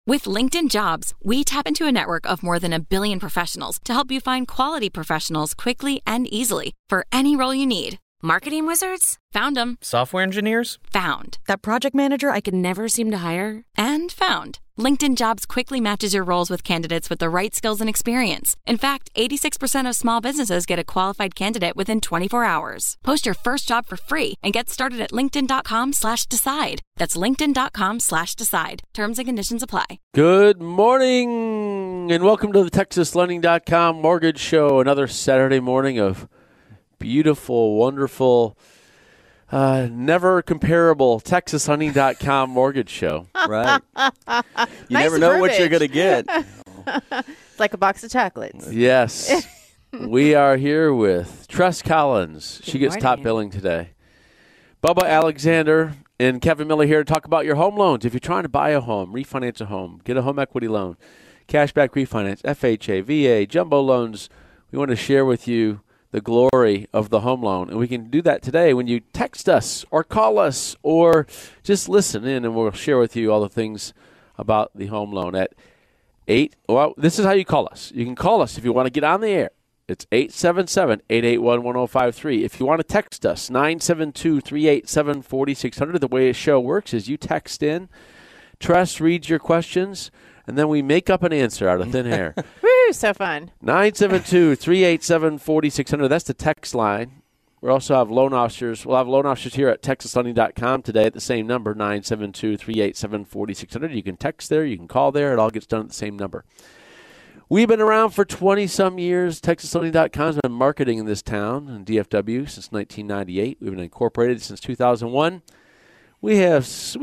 With LinkedIn Jobs, we tap into a network of more than 1 billion professionals to help you find quality professionals quickly and easily for any role you need. Marketing wizards? Found them. Software engineers? Found. That project manager I could never seem to hire? And found. LinkedIn Jobs quickly matches your roles with candidates with the right skills and experience. In fact, 86% of small businesses get a qualified candidate within 24 hours. Post your first job for free and get started at linkedin.com/decide. That's linkedin.com/decide. Terms and conditions apply. Good morning and welcome to the TexasLending.com Mortgage Show. Another Saturday morning of beautiful, wonderful, never comparable TexasLending.com Mortgage Show. Right. You Nice never know what verbiage. you're going to get. It's like a box of chocolates. Yes. We are here with Tress Collins. She gets top morning. billing today. Bubba Alexander and Kevin Miller here to talk about your home loans. If you're trying to buy a home, refinance a home, get a home equity loan, cashback refinance, FHA, VA, jumbo loans, we want to share with you the glory of the home loan. And we can do that today when you text us or call us or just listen in, and we'll share with you all the things about the home loan at 8. Well, this is how you call us. You can call us if you want to get on the air. It's 877-881-1053. If you want to text us, 972-387-4600. The way a show works is you text in, Tress reads your questions, and then we make up an answer out of thin air. Woo, so fun. 972-387-4600. That's the text line. We also have loan officers. We'll have loan officers here at TexasLending.com today at the same number, 972-387-4600. You can text there. You can call there. It all gets done at the same number. We've been around for 20-some years. TexasLending.com has been marketing in this town in DFW since 1998. We've been incorporated since 2001. We have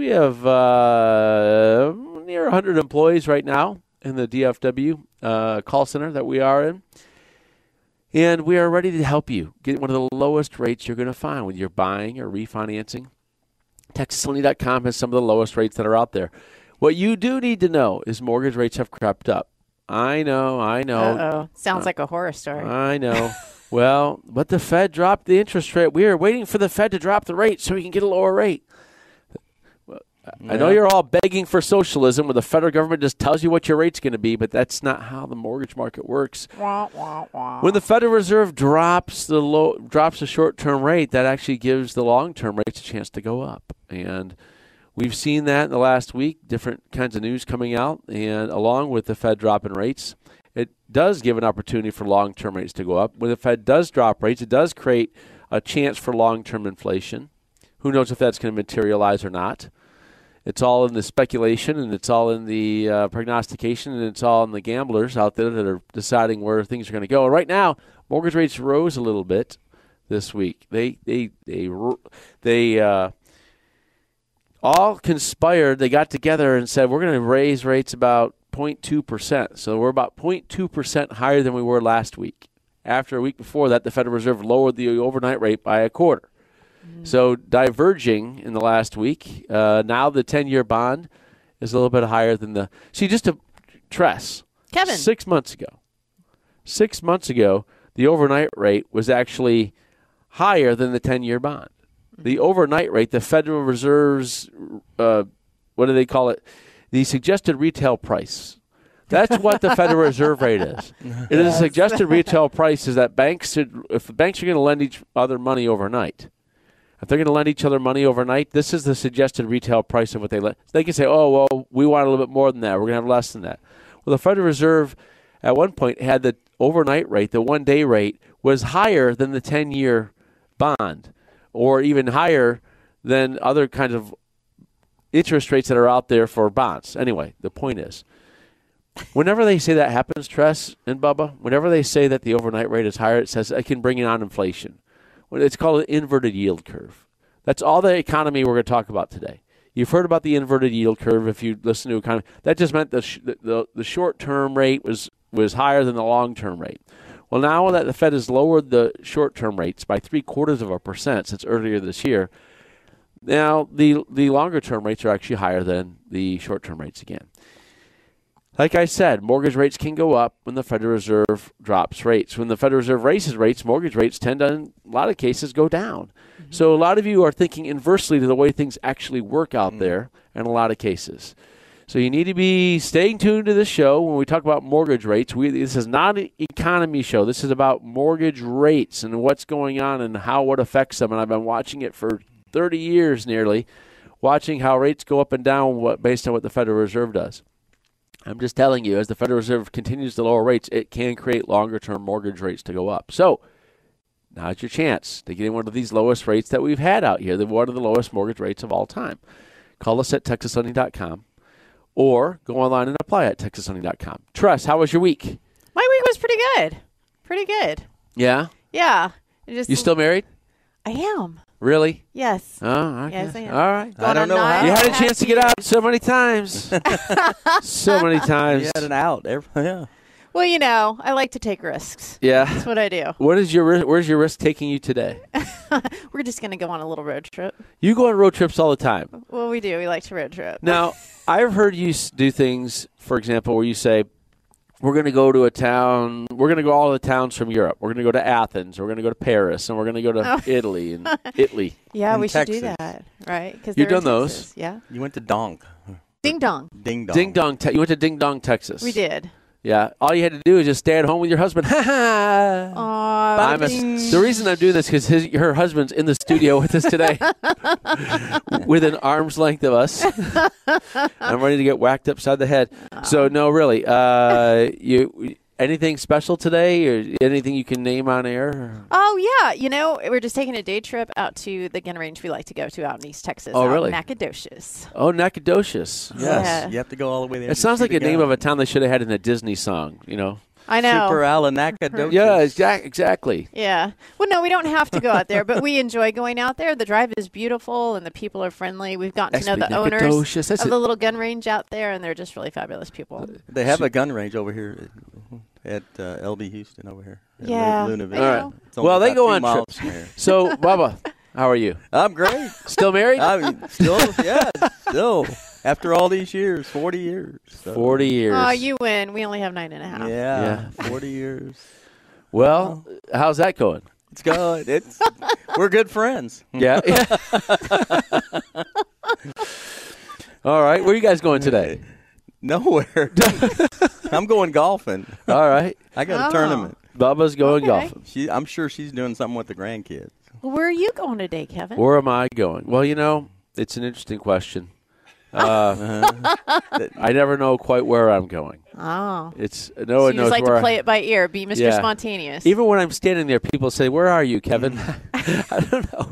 near 100 employees right now in the DFW call center that we are in. And we are ready to help you get one of the lowest rates you're going to find when you're buying or refinancing. TexasLending.com has some of the lowest rates that are out there. What you do need to know is mortgage rates have crept up. I know. Uh-oh. Sounds like a horror story. I know. Well, but the Fed dropped the interest rate. We are waiting for the Fed to drop the rate so we can get a lower rate. I know you're all begging for socialism where the federal government just tells you what your rate's going to be, but that's not how the mortgage market works. When the Federal Reserve drops the short-term rate, that actually gives the long-term rates a chance to go up. And we've seen that in the last week, different kinds of news coming out, and along with the Fed dropping rates, it does give an opportunity for long-term rates to go up. When the Fed does drop rates, it does create a chance for long-term inflation. Who knows if that's going to materialize or not? It's all in the speculation, and it's all in the prognostication, and it's all in the gamblers out there that are deciding where things are going to go. And right now, mortgage rates rose a little bit this week. They all conspired. They got together and said, we're going to raise rates about 0.2%. So we're about 0.2% higher than we were last week. After a week before that, the Federal Reserve lowered the overnight rate by a quarter. So diverging in the last week, now the 10-year bond is a little bit higher than the – see, just to Tress, Kevin. 6 months ago, the overnight rate was actually higher than the 10-year bond. The overnight rate, the Federal Reserve's what do they call it? The suggested retail price. That's what the Federal Reserve rate is. It is a suggested retail price is that if the banks are going to lend each other money overnight – if they're going to lend each other money overnight, this is the suggested retail price of what they lend. They can say, oh, well, we want a little bit more than that. We're going to have less than that. Well, the Federal Reserve at one point had the overnight rate, the one-day rate, was higher than the 10-year bond or even higher than other kinds of interest rates that are out there for bonds. Anyway, the point is, whenever they say that happens, Tress and Bubba, whenever they say that the overnight rate is higher, it says it can bring on inflation. It's called an inverted yield curve. That's all the economy we're going to talk about today. You've heard about the inverted yield curve if you listen to economy. That just meant the short-term rate was higher than the long-term rate. Well, now that the Fed has lowered the short-term rates by 0.75% since earlier this year, now the longer-term rates are actually higher than the short-term rates again. Like I said, mortgage rates can go up when the Federal Reserve drops rates. When the Federal Reserve raises rates, mortgage rates tend to, in a lot of cases, go down. Mm-hmm. So a lot of you are thinking inversely to the way things actually work out there in a lot of cases. So you need to be staying tuned to this show when we talk about mortgage rates. This is not an economy show. This is about mortgage rates and what's going on and how it affects them. And I've been watching it for 30 years nearly, watching how rates go up and down based on what the Federal Reserve does. I'm just telling you, as the Federal Reserve continues to lower rates, it can create longer-term mortgage rates to go up. So now's your chance to get in one of these lowest rates that we've had out here, one of the lowest mortgage rates of all time. Call us at TexasLending.com. Or go online and apply at TexasLending.com. Tress, how was your week? My week was pretty good. Pretty good. Yeah? Yeah. You still married? I am. Really? Yes. Oh, okay. Yes, I am. All right. Going I don't on know how. You had a 9.5 chance to get out so many times. So many times. You had an out. Yeah. Well, I like to take risks. Yeah. That's what I do. Where's your risk taking you today? We're just going to go on a little road trip. You go on road trips all the time. Well, we do. We like to road trip. Now, I've heard you do things, for example, where you say, we're going to go to a town, we're going to go all the towns from Europe. We're going to go to Athens, we're going to go to Paris, and we're going to go to Italy and Italy. Yeah, In we should do Texas. that, right? 'Cause You've they're in done those? Texas. Yeah. You went to Donk. Ding dong. Ding dong. Ding Dong. You went to Ding Dong, Texas. We did. Yeah. All you had to do is just stay at home with your husband. Ha ha. The reason I'm doing this is because her husband's in the studio with us today, within arm's length of us. I'm ready to get whacked upside the head. So no, really, you anything special today, or anything you can name on air? Oh, yeah. We're just taking a day trip out to the gun range we like to go to out in East Texas. Oh, out really? in Nacogdoches. Oh, Nacogdoches. Yes. Yeah. You have to go all the way there. It sounds like a name of a town they should have had in a Disney song. I know. Super Alanacadocious. Yeah, exactly. Yeah. Well, no, we don't have to go out there, but we enjoy going out there. The drive is beautiful, and the people are friendly. We've gotten to know the owners Nacogdoches, that's of it. the little gun range out there, and they're just really fabulous people. They have a gun range over here at LB Houston over here. At Yeah. Lunaville. I know. All right. It's only Well, they about go 2 on miles trips. from here. So, Bubba, how are you? I'm great. Still married? I mean, still. After all these years, 40 years. So. 40 years. Oh, you win. We only have 9.5. Yeah, 40 years. Well, how's that going? It's good. We're good friends. Yeah. All right. Where are you guys going today? Nowhere. I'm going golfing. All right. I got a Oh. tournament. Bubba's going Okay. golfing. I'm sure she's doing something with the grandkids. Well, where are you going today, Kevin? Where am I going? Well, it's an interesting question. I never know quite where I'm going. Oh. It's no So one you knows just like where to play it by ear, be Mr. Yeah. Spontaneous. Even when I'm standing there, people say, "Where are you, Kevin?" I don't know.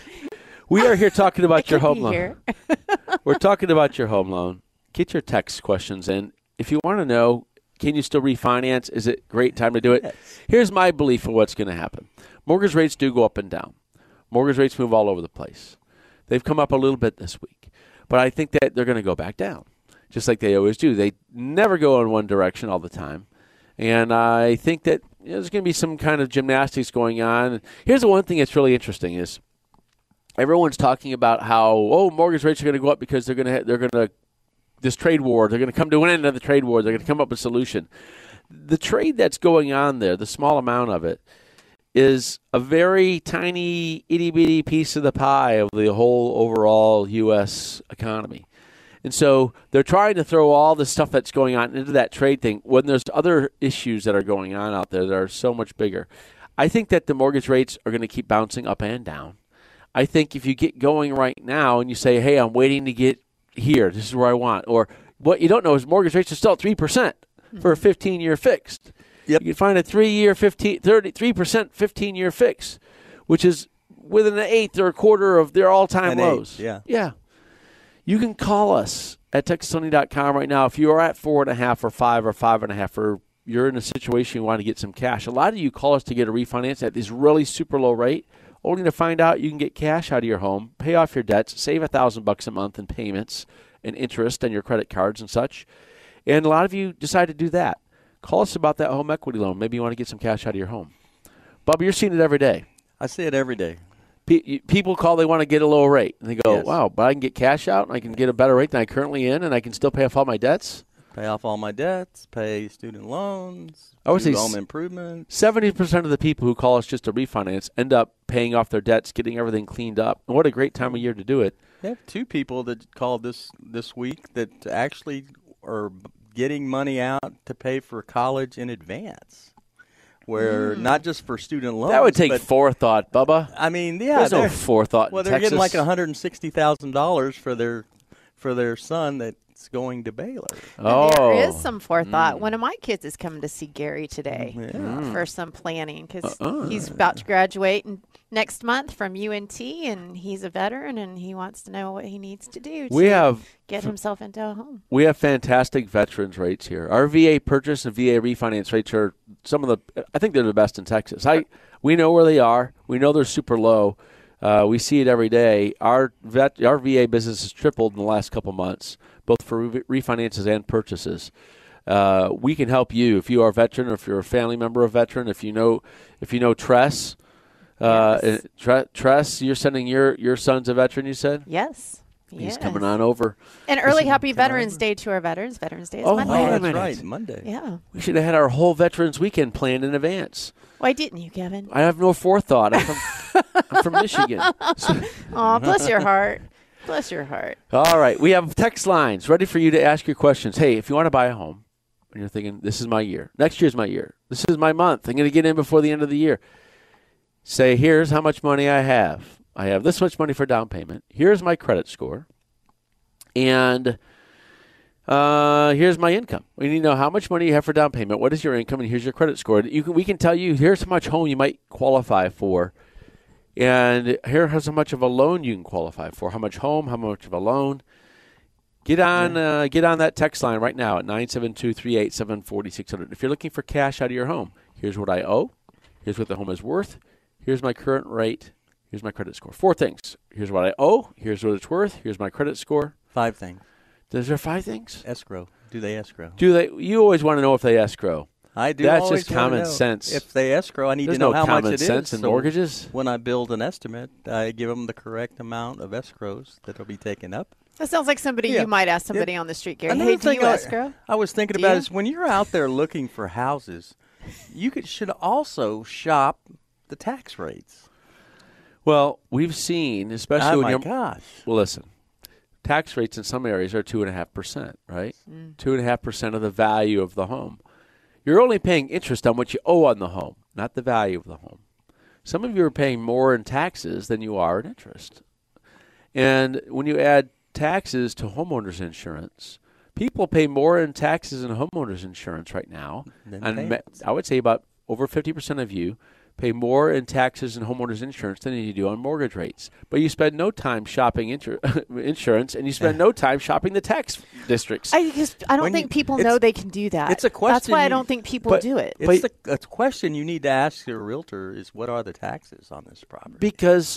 We are here talking about your Could home be loan. here. We're talking about your home loan. Get your text questions in. If you want to know, can you still refinance? Is it a great time to do it? Yes. Here's my belief of what's going to happen. Mortgage rates do go up and down. Mortgage rates move all over the place. They've come up a little bit this week. But I think that they're going to go back down, just like they always do. They never go in one direction all the time. And I think that there's going to be some kind of gymnastics going on. Here's the one thing that's really interesting is everyone's talking about how, mortgage rates are going to go up because they're going to this trade war. They're going to come to an end of the trade war. They're going to come up with a solution. The trade that's going on there, the small amount of it, is a very tiny, itty-bitty piece of the pie of the whole overall U.S. economy. And so they're trying to throw all the stuff that's going on into that trade thing when there's other issues that are going on out there that are so much bigger. I think that the mortgage rates are going to keep bouncing up and down. I think if you get going right now and you say, hey, I'm waiting to get here, this is where I want, or what you don't know is mortgage rates are still at 3% for a 15-year fixed. Yep. You can find a 3-year, 3% 15-year fix, which is within an eighth or a quarter of their all-time An lows. eighth, yeah. Yeah. You can call us at TexasLending.com right now if you are at 4.5 or 5 or 5.5, or you're in a situation you want to get some cash. A lot of you call us to get a refinance at this really super low rate, only to find out you can get cash out of your home, pay off your debts, save $1,000 a month in payments and interest on your credit cards and such. And a lot of you decide to do that. Call us about that home equity loan. Maybe you want to get some cash out of your home. Bubba, you're seeing it every day. I see it every day. People call, they want to get a low rate. And they go, Yes. wow, but I can get cash out and I can get a better rate than I currently in and I can still pay off all my debts? Pay off all my debts, pay student loans, I would do say home improvements. 70% of the people who call us just to refinance end up paying off their debts, getting everything cleaned up. And what a great time of year to do it. I have 2 people that called this week that actually are getting money out to pay for college in advance. Where not just for student loans. That would take but, forethought, Bubba. I mean, yeah. There's no forethought Well, in they're Texas. getting like $160,000 for their son that's going to Baylor. Oh. There is some forethought. One of my kids is coming to see Gary today Mm. for some planning because he's about to graduate next month from UNT, and he's a veteran, and he wants to know what he needs to do to get himself into a home. We have fantastic veterans rates here. Our VA purchase and VA refinance rates are some of the, I think they're the best in Texas. We know where they are. We know they're super low. We see it every day. Our VA business has tripled in the last couple months, both for refinances and purchases. We can help you if you are a veteran, or if you're a family member of a veteran. If you know Tress, Tress, you're sending your son's a veteran. You said Yes. he's coming on over. And early happy Veterans Day to our veterans. Veterans Day is Oh, Monday. wait a That's minute. right, Monday. Yeah. We should have had our whole Veterans Weekend planned in advance. Why didn't you, Kevin? I have no forethought. I'm from Michigan. So- Oh, bless your heart. Bless your heart. all right, we have text lines ready for you to ask your questions. Hey, if you want to buy a home and you're thinking, this is my year, next year's my year, this is my month, I'm going to get in before the end of the year, say, here's how much money I have. I have this much money for down payment. Here's my credit score. And here's my income. We need to know how much money you have for down payment. What is your income? And here's your credit score. We can tell you, here's how much home you might qualify for. And here's how much of a loan you can qualify for. How much home, how much of a loan. Get on that text line right now at 972-387-4600. If you're looking for cash out of your home, here's what I owe. Here's what the home is worth. Here's my current rate. Here's my credit score. 4 things. Here's what I owe. Here's what it's worth. Here's my credit score. 5 things. Is there 5 things? Escrow. Do they escrow? Do they? You always want to know if they escrow. I do. That's always just wanna common know. sense. If they escrow, I need There's to know no how much common it is. sense in so mortgages. when I build an estimate, I give them the correct amount of escrows that will be taken up. That sounds like somebody Yeah. you might ask somebody on the street, Gary. Another Hey, do thing you escrow? I was thinking Do about you? is when you're out there looking for houses, you should also shop the tax rates. Well, we've seen, especially Oh when my you're. gosh! Well, listen, tax rates in some areas are 2.5%, right? 2.5% of the value of the home. You're only paying interest on what you owe on the home, not the value of the home. Some of you are paying more in taxes than you are in interest. And when you add taxes to homeowners insurance, people pay more in taxes and homeowners insurance right now. Than And payments. I would say about over 50% of you pay more in taxes and homeowners insurance than you do on mortgage rates. But you spend no time shopping insurance, and you spend no time shopping the tax districts. I don't When think you- people it's- know they can do that. it's a That's question why I you- don't think people but- do it. It's a question you need to ask your realtor is what are the taxes on this property? Because,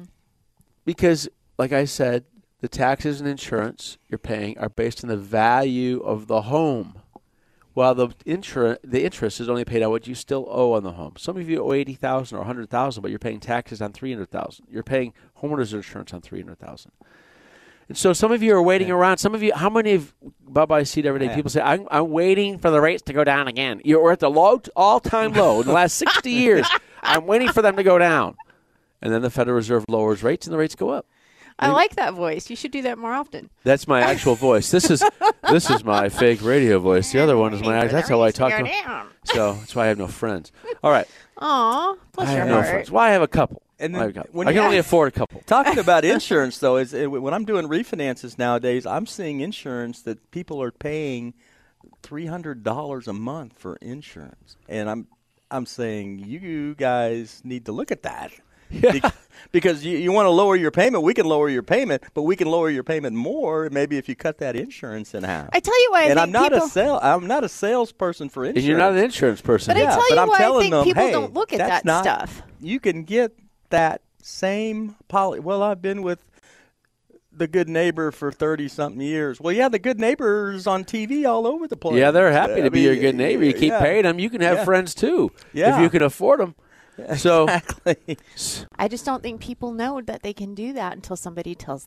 like I said, the taxes and insurance you're paying are based on the value of the home, while the interest is only paid on what you still owe on the home. Some of you owe $80,000 or $100,000, but you're paying taxes on $300,000. You're paying homeowners insurance on $300,000. And so some of you are waiting around. Some of you, how many of Bubba, I see it every day. Yeah. People say, I'm waiting for the rates to go down again. We're at the all-time low in the last 60 years. I'm waiting for them to go down. And then the Federal Reserve lowers rates and the rates go up. I like that voice. You should do that more often. That's my actual voice. This is my fake radio voice. The other one is my. That's how I talk. So that's why I have no friends. All right, Aw, bless I your have no heart. friends. Why I have a couple? And then I have a couple. when I can you- only afford a couple. Talking about insurance, though, is when I'm doing refinances nowadays, I'm seeing insurance that people are paying $300 a month for insurance, and I'm saying you guys need to look at that. Because you want to lower your payment, we can lower your payment, but we can lower your payment more maybe if you cut that insurance in half. I tell you why I and think I'm not a salesperson for insurance. And you're not an insurance person. But I tell you I'm why I telling think them, people hey, don't look at that's that not- stuff. You can get that same policy. Well, I've been with the Good Neighbor for 30-something years. Well, yeah, the Good Neighbor's on TV all over the place. Yeah, they're happy I to be mean, your good neighbor. You keep yeah. paying them. You can have Yeah. friends too Yeah. if you can afford them. So Exactly. I just don't think people know that they can do that until somebody tells them.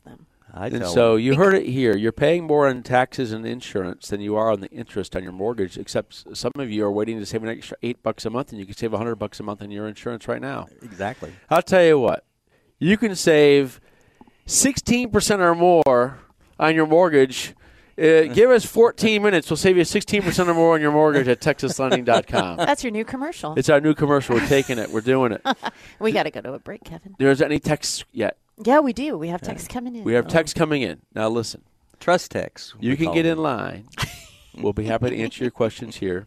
So you heard it here. You're paying more on taxes and insurance than you are on the interest on your mortgage, except some of you are waiting to save an extra $8 a month, and you can save $100 a month on your insurance right now. Exactly. I'll tell you what. You can save 16% or more on your mortgage. Give us 14 minutes. We'll save you 16% or more on your mortgage at TexasLending.com. That's your new commercial. It's our new commercial. We're taking it. We're doing it. We got to go to a break, Kevin. There's any texts yet? Yeah, we do. We have texts coming in. We have texts coming in. Now, listen. Trust text. You can get in line. We'll be happy to answer your questions here.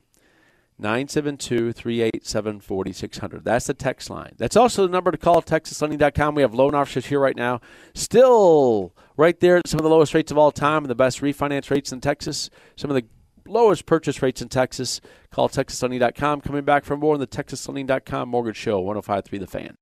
972-387-4600. That's the text line. That's also the number to call, TexasLending.com. We have loan officers here right now. Still right there at some of the lowest rates of all time and the best refinance rates in Texas. Some of the lowest purchase rates in Texas. Call TexasLending.com. Coming back for more on the TexasLending.com Mortgage Show, 105.3 The Fan.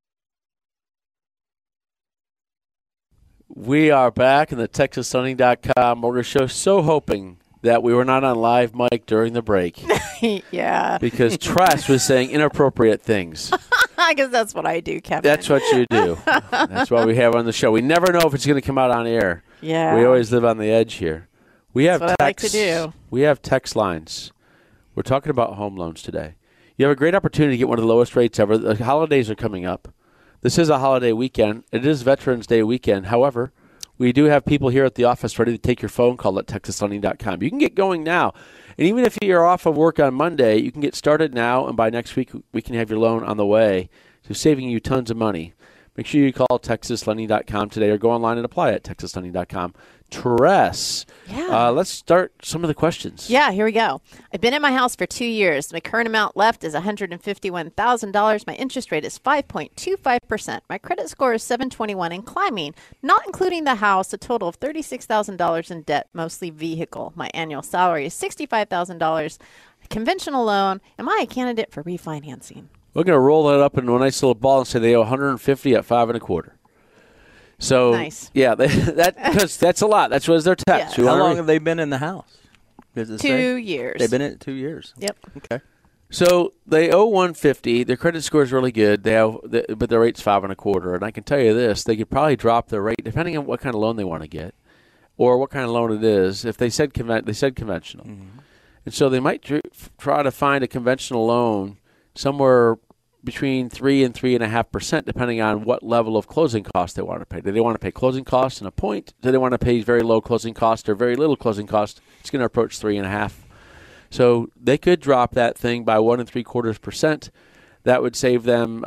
We are back in the TexasLending.com Mortgage Show. So hoping that we were not on live mic during the break. Yeah. Because Tress was saying inappropriate things. I guess that's what I do, Kevin. That's what you do. That's why we have on the show. We never know if it's going to come out on air. Yeah. We always live on the edge here. We have that's what text, I like to do. We have text lines. We're talking about home loans today. You have a great opportunity to get one of the lowest rates ever. The holidays are coming up. This is a holiday weekend. It is Veterans Day weekend. However, we do have people here at the office ready to take your phone call at TexasLending.com. You can get going now. And even if you're off of work on Monday, you can get started now, and by next week, we can have your loan on the way. So saving you tons of money. Make sure you call TexasLending.com today or go online and apply at TexasLending.com. Tress, let's start some of the questions. Yeah, here we go. I've been in my house for 2 years. My current amount left is $151,000. My interest rate is 5.25%. My credit score is 721 and climbing, not including the house, a total of $36,000 in debt, mostly vehicle. My annual salary is $65,000. Conventional loan. Am I a candidate for refinancing? We're going to roll that up into a nice little ball and say they owe $150 at 5 1/4. So, nice. Yeah, because that's a lot. That's what their tax. Yeah. How long have they been in the house? 2 years. They've been in it 2 years. Yep. Okay. So they owe $150. Their credit score is really good. But their rate's 5 1/4. And I can tell you this: they could probably drop their rate depending on what kind of loan they want to get, or what kind of loan it is. If they said conventional, and so they might try to find a conventional loan somewhere between 3 and 3.5%, depending on what level of closing costs they want to pay. Do they want to pay closing costs and a point? Do they want to pay very low closing cost or very little closing cost? It's going to approach 3.5. So they could drop that thing by 1 3/4%. That would save them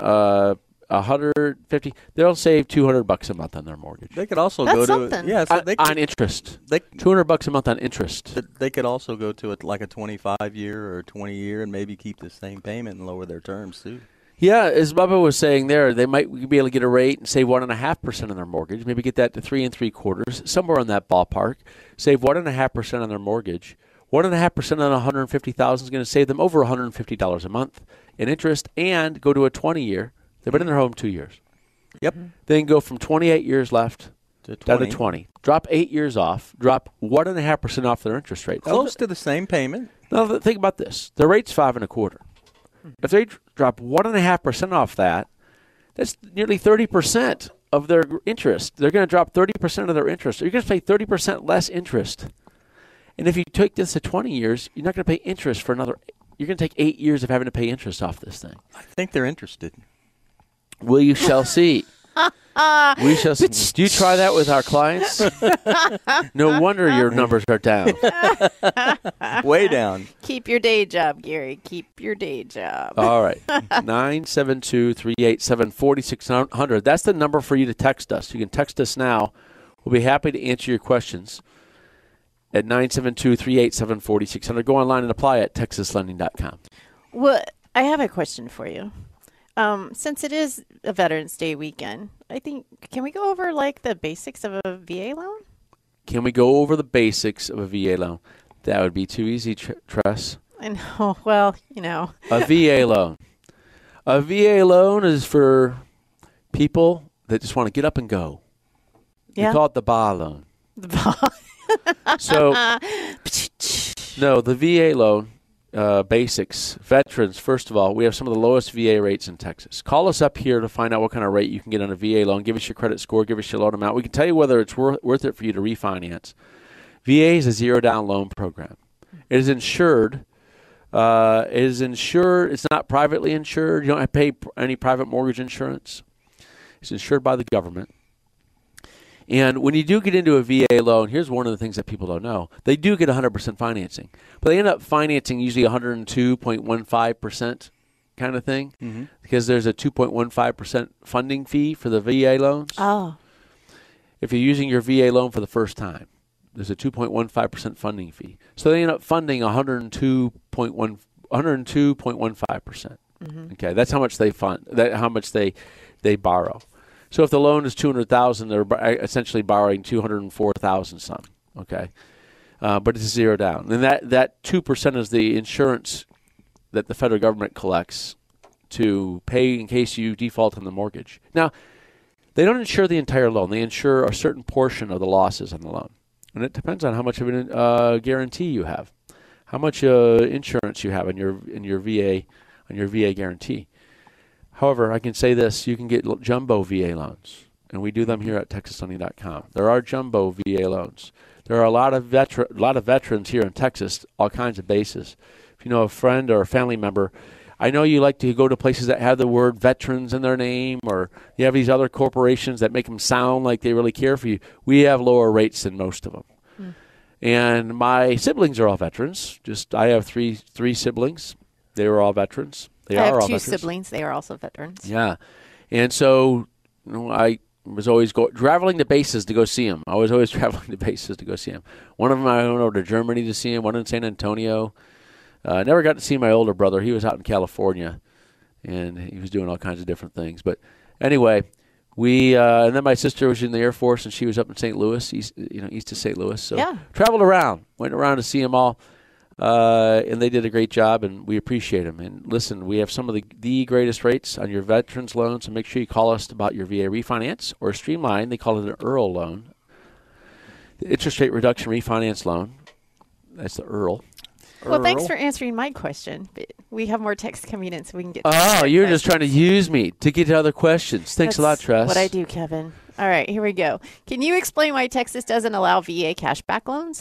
$150. They'll save $200 a month on their mortgage. They could also That's go something. to on interest. $200 a month on interest. They could also go to like a 25-year or 20-year and maybe keep the same payment and lower their terms too. Yeah, as Bubba was saying there, they might be able to get a rate and save 1.5% on their mortgage. Maybe get that to 3 3/4, somewhere in that ballpark. Save 1.5% on their mortgage. 1.5% on $150,000 is going to save them over $150 a month in interest, and go to a 20-year. They've been in their home 2 years. Yep. Then go from 28 years left down to 20. Drop 8 years off. Drop 1.5% off their interest rate. Close to the same payment. Now think about this: the rate's 5 1/4. If they drop 1.5% off that, that's nearly 30% of their interest. They're going to drop 30% of their interest. You're going to pay 30% less interest. And if you take this to 20 years, you're not going to pay interest for another. You're going to take 8 years of having to pay interest off this thing. I think they're interested. We shall see. We shall see. Do you try that with our clients? No wonder your numbers are down. Way down. Keep your day job, Gary. Keep your day job. All right. 972-387-4600. That's the number for you to text us. You can text us now. We'll be happy to answer your questions at 972-387-4600. Go online and apply at TexasLending.com. Well, I have a question for you. Since it is a Veterans Day weekend, I think, can we go over like the basics of a VA loan? Can we go over the basics of a VA loan? That would be too easy, Tress. I know. Well, you know. A VA loan. A VA loan is for people that just want to get up and go. Yeah. We call it the BA loan. The So, no, the VA loan basics. Veterans, first of all, we have some of the lowest VA rates in Texas. Call us up here to find out what kind of rate you can get on a VA loan. Give us your credit score. Give us your loan amount. We can tell you whether it's worth it for you to refinance. VA is a zero-down loan program. It is insured. It's not privately insured. You don't have to pay any private mortgage insurance. It's insured by the government. And when you do get into a VA loan, here's one of the things that people don't know. They do get 100% financing. But they end up financing usually 102.15% kind of thing because there's a 2.15% funding fee for the VA loans. Oh. If you're using your VA loan for the first time, there's a 2.15% funding fee. So they end up funding 102.15%. Okay, that's how much they fund. How much they borrow. So if the loan is $200,000, they're essentially borrowing $204,000 some. Okay, but it's zero down, and that 2% is the insurance that the federal government collects to pay in case you default on the mortgage. Now, they don't insure the entire loan; they insure a certain portion of the losses on the loan, and it depends on how much of a guarantee you have, how much insurance you have in your VA guarantee. However, I can say this, you can get jumbo VA loans, and we do them here at TexasLending.com. There are jumbo VA loans. There are a lot of veterans here in Texas, all kinds of bases. If you know a friend or a family member, I know you like to go to places that have the word veterans in their name, or you have these other corporations that make them sound like they really care for you. We have lower rates than most of them. And my siblings are all veterans. I have three siblings. They were all veterans. I have two siblings. They are also veterans. Yeah. And so I was always traveling to bases to go see them. I was always traveling to bases to go see them. One of them I went over to Germany to see him, one in San Antonio. I never got to see my older brother. He was out in California, and he was doing all kinds of different things. But anyway, and then my sister was in the Air Force, and she was up in St. Louis, east of St. Louis. So traveled around, went around to see them all. And they did a great job, and we appreciate them. And listen, we have some of the greatest rates on your veterans loans, so make sure you call us about your VA refinance or Streamline. They call it an EARL loan, the interest rate reduction refinance loan. That's the EARL. Well, thanks for answering my question. We have more texts coming in, so we can get. Oh, you're just trying to use me to get to other questions. Thanks a lot, Tress. What I do, Kevin. All right, here we go. Can you explain why Texas doesn't allow VA cashback loans?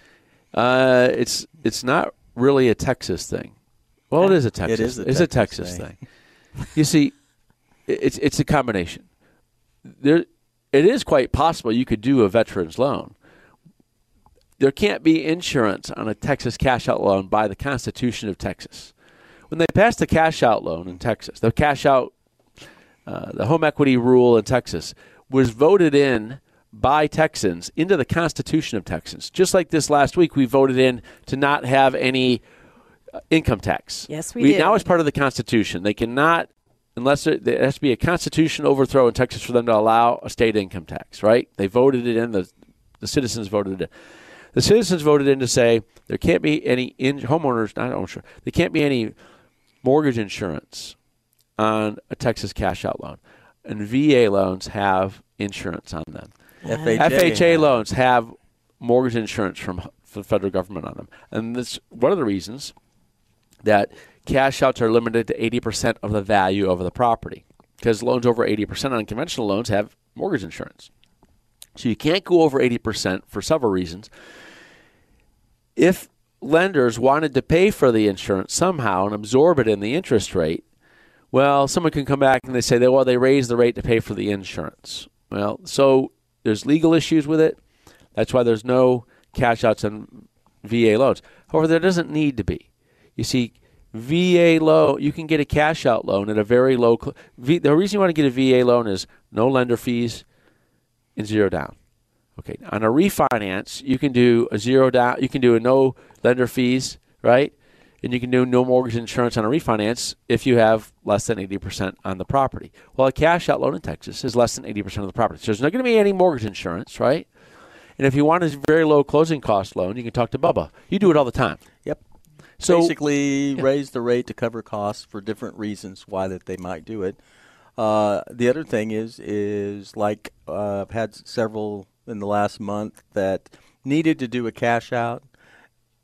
It's not really a Texas thing. Well, it is a Texas. It's a Texas thing. You see, it's a combination. It is quite possible you could do a veteran's loan. There can't be insurance on a Texas cash-out loan by the Constitution of Texas. When they passed the cash-out loan in Texas, the cash-out, the home equity rule in Texas was voted in by Texans into the Constitution of Texas. Just like this last week, we voted in to not have any income tax. Yes, we did. Now it's part of the Constitution. They cannot, unless there has to be a Constitution overthrow in Texas for them to allow a state income tax, right? They voted it in. The citizens voted it in. The citizens voted in to say there can't be any homeowners, not ownership, there can't be any mortgage insurance on a Texas cash-out loan. And VA loans have insurance on them. FHA loans have mortgage insurance from the federal government on them. And that's one of the reasons that cash outs are limited to 80% of the value of the property, because loans over 80% on conventional loans have mortgage insurance. So you can't go over 80% for several reasons. If lenders wanted to pay for the insurance somehow and absorb it in the interest rate, well, someone can come back and they say, they raised the rate to pay for the insurance. Well, so there's legal issues with it. That's why there's no cash outs on VA loans. However, there doesn't need to be. You see, VA loan, you can get a cash out loan at a very low. The reason you want to get a VA loan is no lender fees and zero down. Okay, on a refinance, you can do a zero down. You can do a no lender fees, right? And you can do no mortgage insurance on a refinance if you have less than 80% on the property. Well, a cash out loan in Texas is less than 80% of the property. So there's not going to be any mortgage insurance, right? And if you want a very low closing cost loan, you can talk to Bubba. You do it all the time. Yep. So basically, raise the rate to cover costs for different reasons why that they might do it. The other thing is like I've had several in the last month that needed to do a cash out.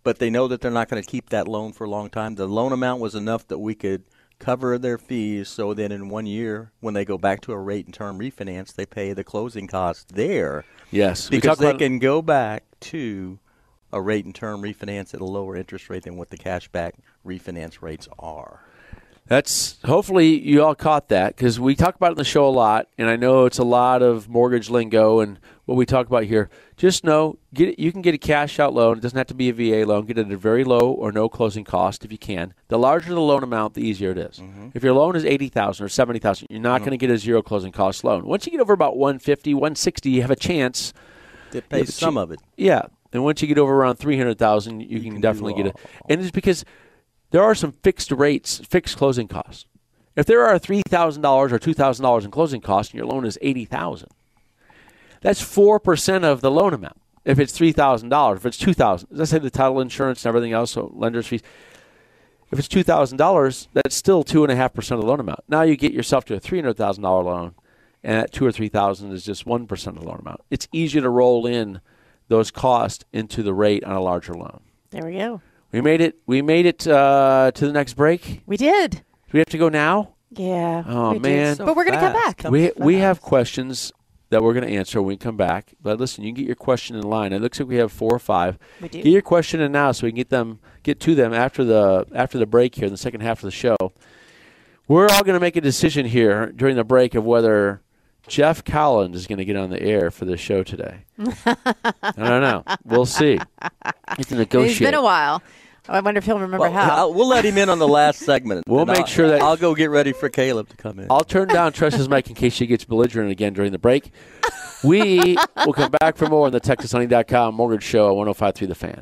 but they know that they're not going to keep that loan for a long time. The loan amount was enough that we could cover their fees so that in 1 year, when they go back to a rate and term refinance, they pay the closing costs there. Yes. Because they can go back to a rate and term refinance at a lower interest rate than what the cashback refinance rates are. That's hopefully you all caught that, because we talk about it in the show a lot, and I know it's a lot of mortgage lingo and what we talk about here. Just know you can get a cash out loan. It doesn't have to be a VA loan. Get it at a very low or no closing cost if you can. The larger the loan amount, the easier it is. Mm-hmm. If your loan is $80,000 or $70,000, you're not going to get a zero closing cost loan. Once you get over about $150,000, $160,000, you have a chance. It pays some of it. Yeah, and once you get over around $300,000, you can definitely get it. And it's because there are some fixed rates, fixed closing costs. If there are $3,000 or $2,000 in closing costs and your loan is $80,000, that's 4% of the loan amount. If it's $3,000, if it's $2,000, let's say the title insurance and everything else, so lender's fees. If it's $2,000, that's still 2.5% of the loan amount. Now you get yourself to a $300,000 loan, and that $2,000 or $3,000 is just 1% of the loan amount. It's easier to roll in those costs into the rate on a larger loan. There we go. We made it. We made it to the next break. We did. Do we have to go now? Yeah. Oh man! But we're going to come back. We have questions that we're going to answer when we come back. But listen, you can get your question in line. It looks like we have 4 or 5. We do. Get your question in now so we can get to them after the break here in the second half of the show. We're all going to make a decision here during the break of whether Jeff Collins is going to get on the air for the show today. I don't know. We'll see. It's a negotiate. It's been a while. I wonder if he'll remember how. We'll let him in on the last segment. We'll make sure that I'll go get ready for Caleb to come in. I'll turn down Trish's mic in case she gets belligerent again during the break. We will come back for more on the TexasHoney.com Mortgage Show on 105.3 The Fan.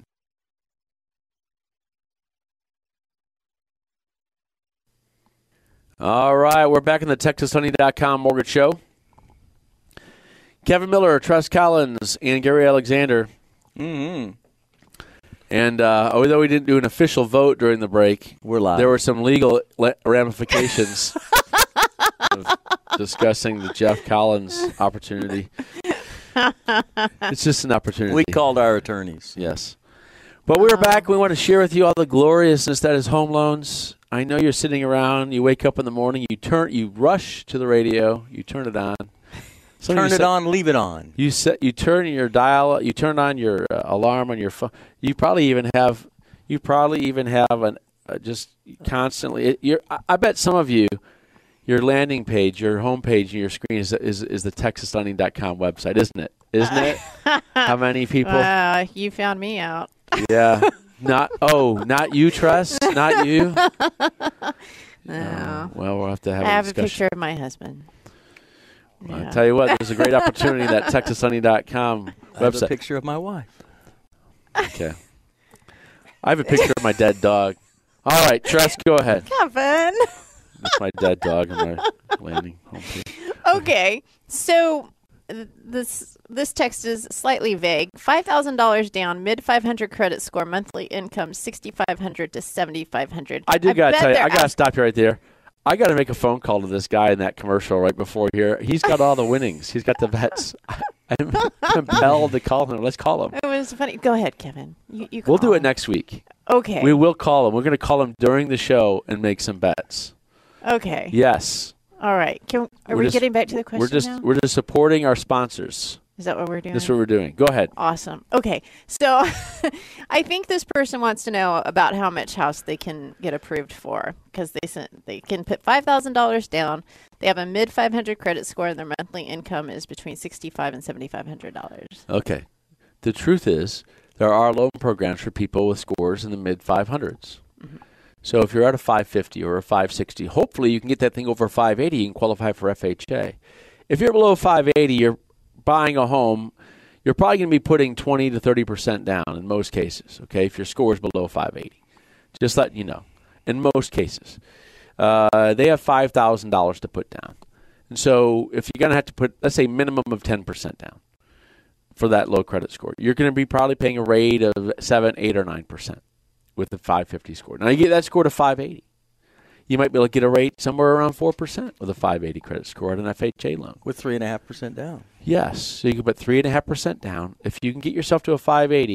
All right, we're back in the TexasHoney.com Mortgage Show. Kevin Miller, Tress Collins, and Gary Alexander. Mm-hmm. And although we didn't do an official vote during the break, we're live. There were some legal ramifications of discussing the Jeff Collins opportunity. It's just an opportunity. We called our attorneys. Yes. But we're back. We want to share with you all the gloriousness that is home loans. I know you're sitting around. You wake up in the morning. You rush to the radio. You turn it on. Turn it on, leave it on. You turn your dial. You turn on your alarm on your phone. You probably even have an just constantly. I bet some of you, your landing page, your home page, and your screen is the TexasLending.com website, isn't it? Isn't it? How many people? You found me out. Yeah. Not you, Tress. Not you. No. Well, we'll have to have. I have a discussion. picture of my husband. Yeah. I'll tell you what, there's a great opportunity that TexasHoney.com website. I have a picture of my wife. Okay. I have a picture of my dead dog. All right, Tress, go ahead. Kevin. That's my dead dog on my landing home page. Okay, so this text is slightly vague. $5,000 down, mid 500 credit score, monthly income 6,500 to 7,500. I gotta tell you, I gotta stop you right there. I got to make a phone call to this guy in that commercial right before here. He's got all the winnings. He's got the bets. I'm compelled to call him. Let's call him. It was funny. Go ahead, Kevin. You we'll do him. it next week. Okay. We will call him. We're going to call him during the show and make some bets. Okay. Yes. All right. Are we getting back to the question now? We're just supporting our sponsors. Is that what we're doing? That's what we're doing. Go ahead. Awesome. Okay. So I think this person wants to know about how much house they can get approved for, because they can put $5,000 down. They have a mid 500 credit score, and their monthly income is between $6,500 and $7,500. Okay. The truth is there are loan programs for people with scores in the mid 500s. Mm-hmm. So if you're at a 550 or a 560, hopefully you can get that thing over 580. You can qualify for FHA. If you're below 580, you're buying a home, you're probably going to be putting 20 to 30% down in most cases, okay, if your score is below 580. Just letting you know. In most cases. They have $5,000 to put down. And so if you're going to have to put, let's say, minimum of 10% down for that low credit score, you're going to be probably paying a rate of 7, 8, or 9% with the 550 score. Now, you get that score to 580. You might be able to get a rate somewhere around 4% with a 580 credit score at an FHA loan. With 3.5% down. Yes. So you can put 3.5% down. If you can get yourself to a 580,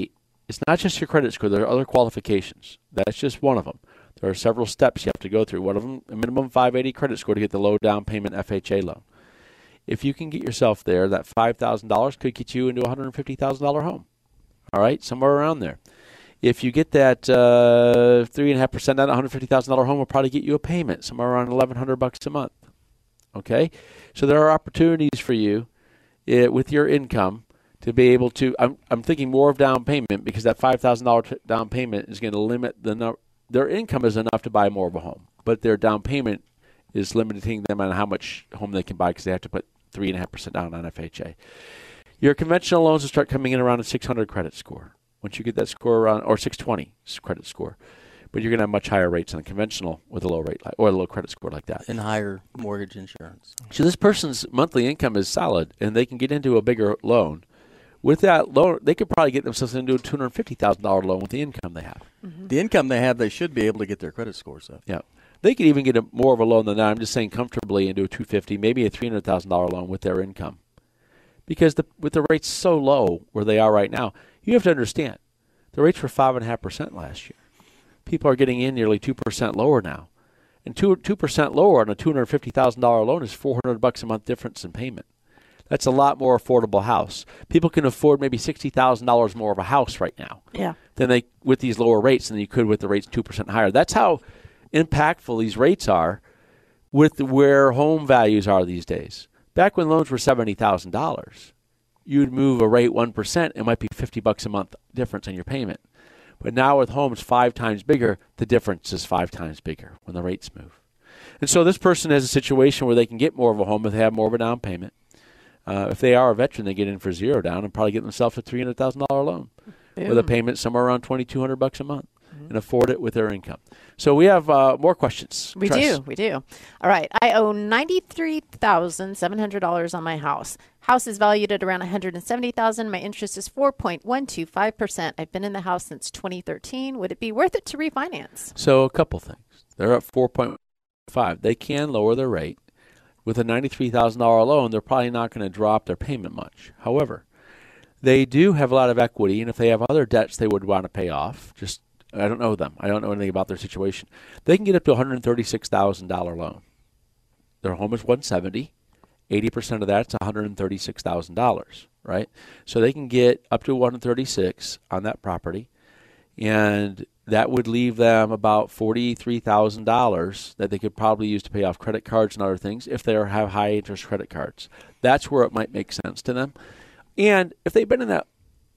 it's not just your credit score. There are other qualifications. That's just one of them. There are several steps you have to go through. One of them, a minimum 580 credit score to get the low down payment FHA loan. If you can get yourself there, that $5,000 could get you into a $150,000 home. All right, somewhere around there. If you get that 3.5% down, $150,000 home will probably get you a payment somewhere around $1,100 a month. Okay, so there are opportunities for you with your income to be able to. I'm thinking more of down payment because that $5,000 down payment is going to limit their income is enough to buy more of a home, but their down payment is limiting them on how much home they can buy because they have to put 3.5% down on FHA. Your conventional loans will start coming in around a 600 credit score. Once you get that score around, or 620 credit score, but you're going to have much higher rates on a conventional with a low rate or a low credit score like that. And higher mortgage insurance. So this person's monthly income is solid, and they can get into a bigger loan. With that loan, they could probably get themselves into a $250,000 loan with the income they have. Mm-hmm. The income they have, they should be able to get their credit scores up. Yeah. They could even get more of a loan than that. I'm just saying comfortably into a $250,000, maybe a $300,000 loan with their income. Because with the rates so low where they are right now, you have to understand, the rates were 5.5% last year. People are getting in nearly 2% lower now. And 2% lower on a $250,000 loan is $400 a month difference in payment. That's a lot more affordable house. People can afford maybe $60,000 more of a house right now. Yeah. Than they with these lower rates than you could with the rates 2% higher. That's how impactful these rates are with where home values are these days. Back when loans were $70,000, you'd move a rate 1%, it might be $50 a month difference in your payment. But now with homes 5 times bigger, the difference is 5 times bigger when the rates move. And so this person has a situation where they can get more of a home if they have more of a down payment. If they are a veteran, they get in for zero down and probably get themselves a $300,000 loan with a payment somewhere around $2,200 a month and afford it with their income. So we have more questions. We do. All right. I owe $93,700 on my house. House is valued at around $170,000. My interest is 4.125%. I've been in the house since 2013. Would it be worth it to refinance? So a couple things. They're at 4.5. They can lower their rate. With a $93,000 loan, they're probably not going to drop their payment much. However, they do have a lot of equity, and if they have other debts they would want to pay off, I don't know them. I don't know anything about their situation. They can get up to a $136,000 loan. Their home is $170,000. 80% of that's $136,000, right? So they can get up to $136,000 on that property, and that would leave them about $43,000 that they could probably use to pay off credit cards and other things if they have high interest credit cards. That's where it might make sense to them. And if they've been in that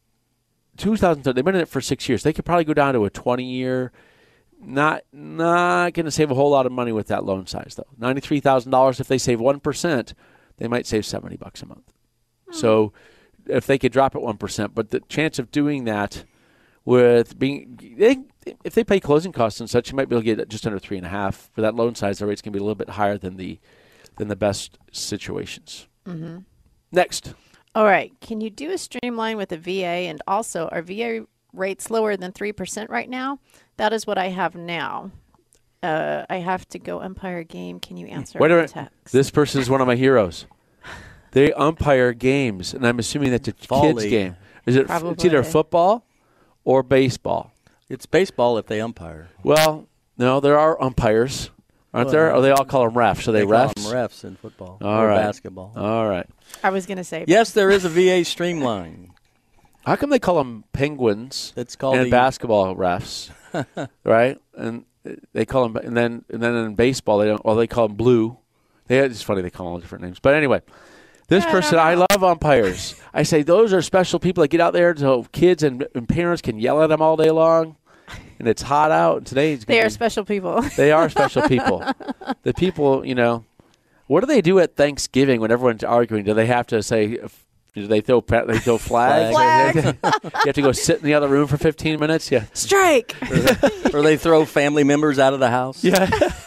2003, they've been in it for 6 years, they could probably go down to a 20-year. Not going to save a whole lot of money with that loan size, though. $93,000, if they save 1%, they might save $70 a month. So if they could drop it 1%, but the chance of doing that with if they pay closing costs and such, you might be able to get just under 3.5 for that loan size. The rates can be a little bit higher than the best situations. Mm-hmm. Next. All right. Can you do a streamline with a VA? And also, are VA rates lower than 3% right now? That is what I have now. I have to go umpire a game. Can you answer my text? This person is one of my heroes. They umpire games, and I'm assuming that's a kids' game. Is it? Probably. It's either football or baseball. It's baseball if they umpire. Well, no, there are umpires, aren't there? Or they all call them refs. Are they refs? Call them refs in football or basketball. All right. I was going to say. Yes, there is a VA streamline. How come they call them penguins? It's called basketball refs, right? And they call them, and then in baseball they don't. Well, they call them blue. It's funny they call them all different names. But anyway, this person, I love umpires. I say those are special people that get out there so kids and parents can yell at them all day long. And it's hot out. And today they are special people. They are special people. The people, what do they do at Thanksgiving when everyone's arguing? Do they have to say? Do they throw flags? Flag. You have to go sit in the other room for 15 minutes? Yeah. Strike. Or they throw family members out of the house? Yeah.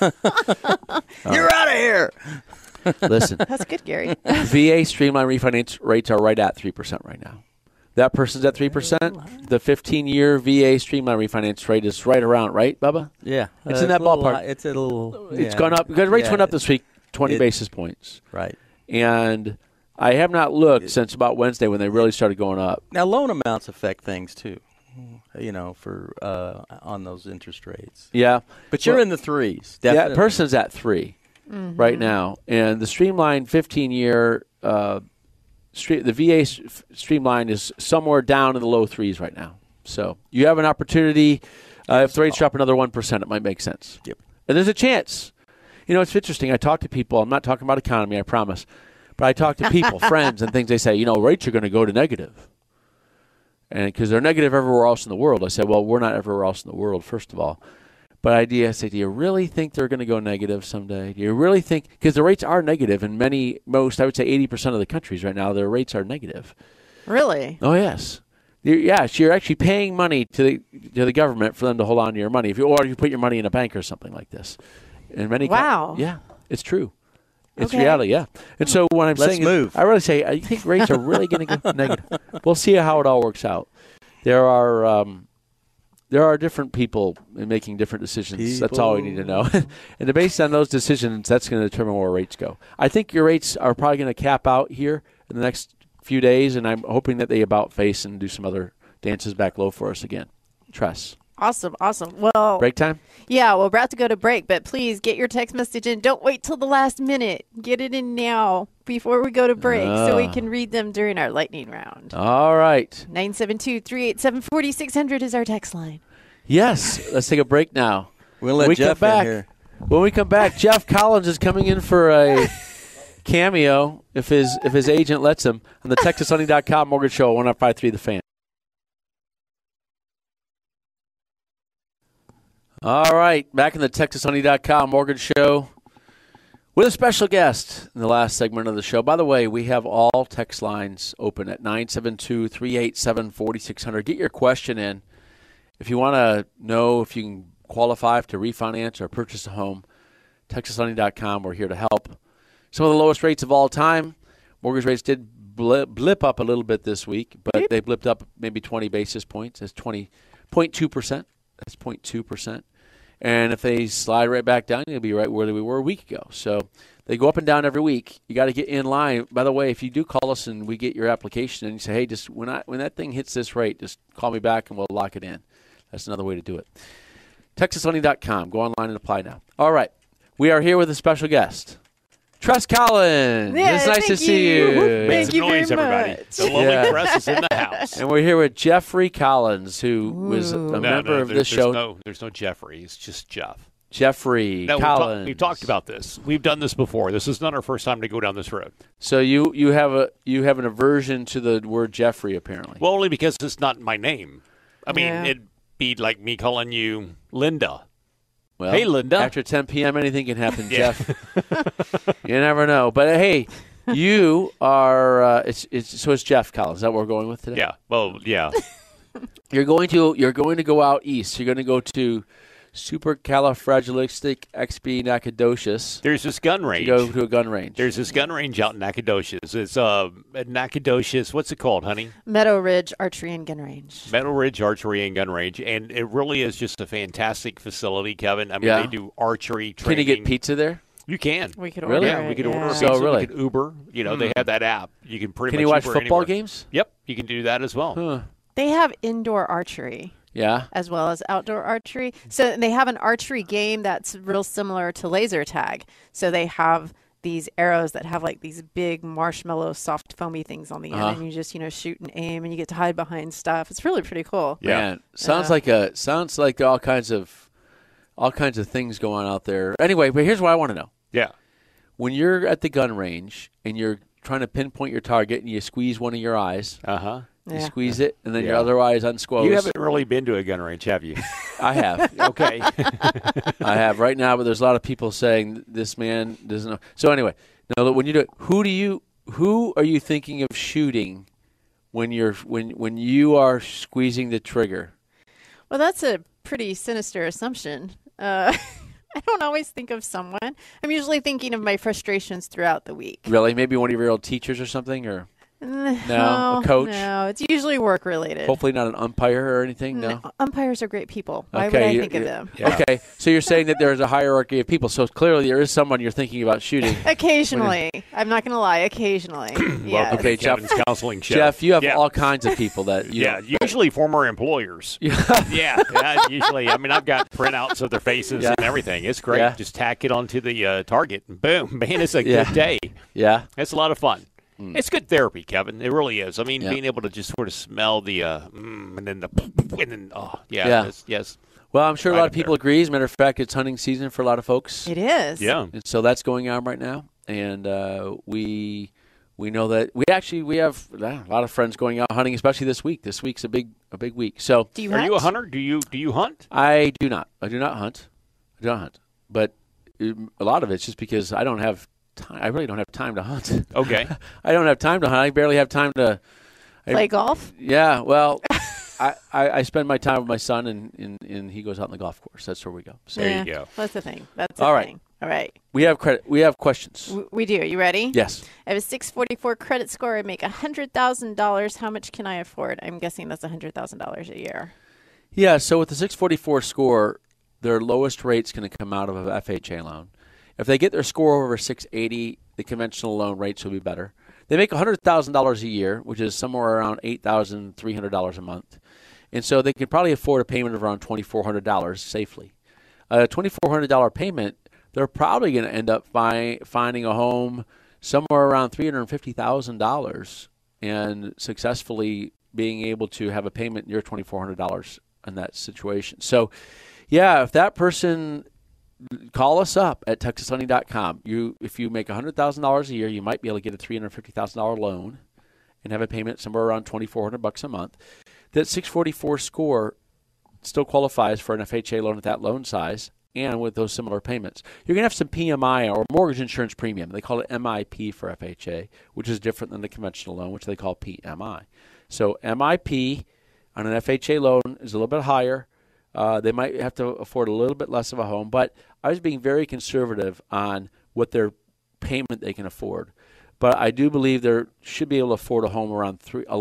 You're out of here. Listen. That's good, Gary. VA Streamline refinance rates are right at 3% right now. That person's at 3%. The 15-year VA Streamline refinance rate is right around, right, Bubba? Yeah. It's in that ballpark. It's a little. It's gone up. Because rates went up this week 20 basis points. Right. And I have not looked since about Wednesday when they really started going up. Now, loan amounts affect things, too. for on those interest rates. Yeah. But you're in the threes, definitely. Yeah, Person's at 3 right now. And the Streamline 15-year, the VA Streamline is somewhere down in the low 3s right now. So you have an opportunity. If the rates drop another 1%, it might make sense. Yep. And there's a chance. It's interesting. I talk to people. I'm not talking about economy, I promise. But I talk to people, friends, and things. They say, rates are going to go to negative. And because they're negative everywhere else in the world. I said, well, we're not everywhere else in the world, first of all. But I say, do you really think they're going to go negative someday? Do you really think? Because the rates are negative in most, I would say 80% of the countries right now, their rates are negative. Really? Oh, yes. Yes, you're actually paying money to the government for them to hold on to your money. If you put your money in a bank or something like this. In many wow. Yeah, it's true. It's okay. reality, yeah. And so what I'm saying is, I really say, I think rates are really going to go negative. We'll see how it all works out. There are different people making different decisions. That's all we need to know. And based on those decisions, that's going to determine where rates go. I think your rates are probably going to cap out here in the next few days, and I'm hoping that they about face and do some other dances back low for us again. Tress. Awesome. Well, break time? Yeah, we're about to go to break, but please get your text message in. Don't wait till the last minute. Get it in now before we go to break so we can read them during our lightning round. All right. 972-387-4600 is our text line. Yes. Let's take a break now. We'll let Jeff in here. When we come back, Jeff Collins is coming in for a cameo if his agent lets him on the TexasHoney.com Mortgage Show, 105.3 The Fan. All right, back in the TexasHoney.com Mortgage Show with a special guest in the last segment of the show. By the way, we have all text lines open at 972-387-4600. Get your question in. If you want to know if you can qualify to refinance or purchase a home, TexasHoney.com, we're here to help. Some of the lowest rates of all time. Mortgage rates did blip up a little bit this week, but they blipped up maybe 20 basis points. That's 20.2%. That's 0.2%. And if they slide right back down, you'll be right where we were a week ago. So they go up and down every week. You got to get in line. By the way, if you do call us and we get your application and you say, hey, just when that thing hits this rate, just call me back and we'll lock it in. That's another way to do it. TexasHoney.com. Go online and apply now. All right. We are here with a special guest. Tress Collins. Yeah, it's nice to see you. Thank you noise, very everybody. much. The lovely Tress is in the house. And we're here with Jeffrey Collins, who was a member of this show. There's no Jeffrey. It's just Jeff. Jeffrey Collins. We've talked about this. We've done this before. This is not our first time to go down this road. So you have an aversion to the word Jeffrey, apparently. Well, only because it's not my name. I mean, it'd be like me calling you Linda. Well, hey, Linda. After 10 p.m., anything can happen, Jeff. You never know. But, hey, you are so it's Jeff Collins. Is that what we're going with today? Yeah. Well, yeah. You're going to go out east. You're going to go to Supercalifragilisticexpialidocious. There's this gun range. You go to a gun range. There's this gun range out in Nacogdoches. It's Nacogdoches. What's it called, honey? Meadow Ridge Archery and Gun Range. Meadow Ridge Archery and Gun Range, and it really is just a fantastic facility, Kevin. I mean, they do archery training. Can you get pizza there? You can. We could order Yeah, we could order a So pizza. really? We could Uber. You know, they have that app. You can pretty Can much you watch Uber football anywhere. games? Yep, you can do that as well. Huh. They have indoor archery. Yeah. As well as outdoor archery. So they have an archery game that's real similar to laser tag. So they have these arrows that have like these big marshmallow soft foamy things on the end, and you just shoot and aim, and you get to hide behind stuff. It's really pretty cool. Yeah. Man, sounds like all kinds of things going on out there. Anyway, but here's what I want to know. Yeah. When you're at the gun range and you're trying to pinpoint your target and you squeeze one of your eyes, you squeeze it, and then your other eye is unsquoze. You haven't really been to a gun range, have you? I have. Okay. I have right now, but there's a lot of people saying this man doesn't know. So anyway, now when you do it, who are you thinking of shooting when you are squeezing the trigger? Well, that's a pretty sinister assumption. I don't always think of someone. I'm usually thinking of my frustrations throughout the week. Really? Maybe one of your old teachers or something, or No, a coach. No, it's usually work related. Hopefully not an umpire or anything. No. Umpires are great people. Why would I think of them? Yeah. Okay, so you're saying that there's a hierarchy of people. So clearly there is someone you're thinking about shooting. Occasionally, I'm not going to lie. Occasionally, yes. Okay, Jeff. Kevin's counseling show. Jeff, you have all kinds of people that you usually former employers. yeah, usually. I mean, I've got printouts of their faces and everything. It's great. Yeah. Just tack it onto the target, and boom, man, it's a good day. Yeah, it's a lot of fun. It's good therapy, Kevin. It really is. I mean, being able to just sort of smell the and then yes. Well, I'm sure a lot of people agree. As a matter of fact, it's hunting season for a lot of folks. It is. Yeah. And so that's going on right now, and we know that we have a lot of friends going out hunting, especially this week. This week's a big week. So, are you a hunter? Do you hunt? I do not. I do not hunt. But a lot of it's just because I don't have time. I really don't have time to hunt. Okay. I don't have time to hunt. I barely have time to play golf. Yeah. Well, I spend my time with my son, and he goes out on the golf course. That's where we go. So there you go. That's the thing. That's the thing. All right. We have credit. We have questions. We do. Are you ready? Yes. I have a 644 credit score. I make $100,000. How much can I afford? I'm guessing that's $100,000 a year. Yeah. So with the 644 score, their lowest rate's going to come out of an FHA loan. If they get their score over 680, the conventional loan rates will be better. They make $100,000 a year, which is somewhere around $8,300 a month. And so they can probably afford a payment of around $2,400 safely. A $2,400 payment, they're probably going to end up finding a home somewhere around $350,000 and successfully being able to have a payment near $2,400 in that situation. So, yeah, if that person, call us up at TexasLending.com. If you make $100,000 a year, you might be able to get a $350,000 loan and have a payment somewhere around $2,400 a month. That 644 score still qualifies for an FHA loan at that loan size and with those similar payments. You're going to have some PMI or mortgage insurance premium. They call it MIP for FHA, which is different than the conventional loan, which they call PMI. So MIP on an FHA loan is a little bit higher. They might have to afford a little bit less of a home, but I was being very conservative on what their payment they can afford. But I do believe they should be able to afford a home around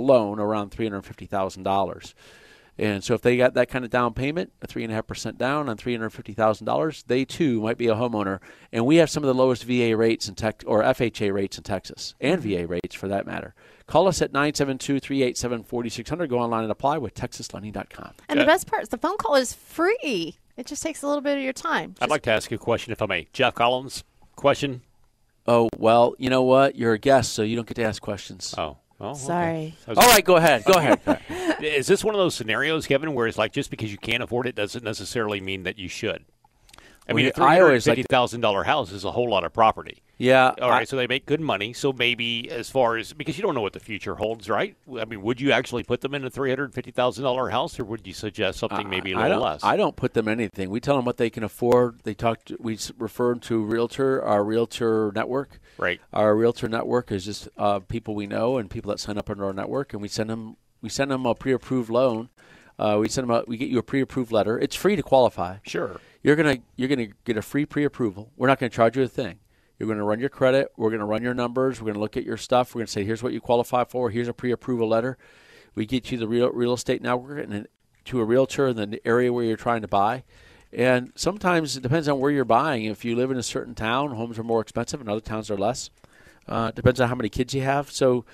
$350,000. And so if they got that kind of down payment, a 3.5% down on $350,000, they too might be a homeowner. And we have some of the lowest VA rates in or FHA rates in Texas, and VA rates for that matter. Call us at 972-387-4600. Go online and apply with TexasLending.com. And the best part is the phone call is free. It just takes a little bit of your time. I'd like to ask you a question, if I may. Jeff Collins, question? Oh, well, you know what? You're a guest, so you don't get to ask questions. Oh, sorry. Okay. All right, go ahead. Is this one of those scenarios, Kevin, where it's like just because you can't afford it doesn't necessarily mean that you should? I mean, a $350,000 house is a whole lot of property. Yeah. All right, so they make good money. So maybe as far as – because you don't know what the future holds, right? I mean, would you actually put them in a $350,000 house, or would you suggest something maybe a little less? I don't put them in anything. We tell them what they can afford. We refer to our Realtor network. Right. Our Realtor network is just people we know and people that sign up under our network, and we send them a pre-approved loan. We get you a pre-approved letter. It's free to qualify. Sure. You're gonna get a free pre-approval. We're not going to charge you a thing. You're going to run your credit. We're going to run your numbers. We're going to look at your stuff. We're going to say, here's what you qualify for. Here's a pre-approval letter. We get you the real estate network and to a realtor in the area where you're trying to buy. And sometimes it depends on where you're buying. If you live in a certain town, homes are more expensive, and other towns are less. Depends on how many kids you have. So,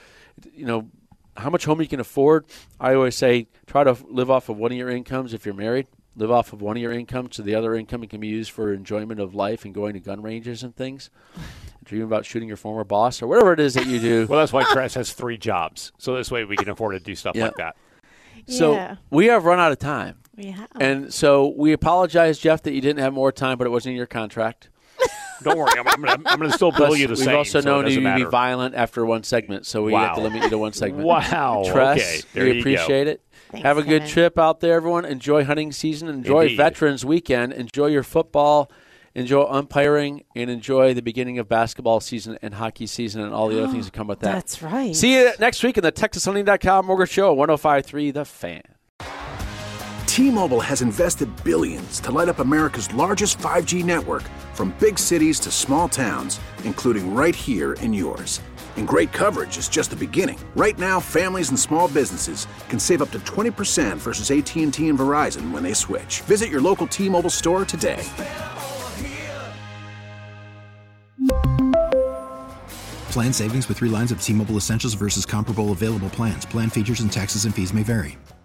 how much home you can afford. I always say try to live off of one of your incomes if you're married. Live off of one of your incomes, so the other income can be used for enjoyment of life and going to gun ranges and things. Dream about shooting your former boss or whatever it is that you do. Well, that's why Tress has 3 jobs. So this way we can afford to do stuff like that. So we have run out of time. We have. And so we apologize, Jeff, that you didn't have more time, but it wasn't in your contract. Don't worry. I'm going to still bill you the same. We've also known you to be matter. violent after one segment, so we have to limit you to one segment. Wow. Tress, okay. There you appreciate it. Thanks, have a good Kevin. trip out there, everyone. Enjoy hunting season. Enjoy Indeed. Veterans Weekend. Enjoy your football. Enjoy umpiring. And enjoy the beginning of basketball season and hockey season and all the other things that come with that. That's right. See you next week in the TexasLending.com Mortgage Show, 105.3 The Fan. T-Mobile has invested billions to light up America's largest 5G network, from big cities to small towns, including right here in yours. And great coverage is just the beginning. Right now, families and small businesses can save up to 20% versus AT&T and Verizon when they switch. Visit your local T-Mobile store today. Plan savings with 3 lines of T-Mobile Essentials versus comparable available plans. Plan features and taxes and fees may vary.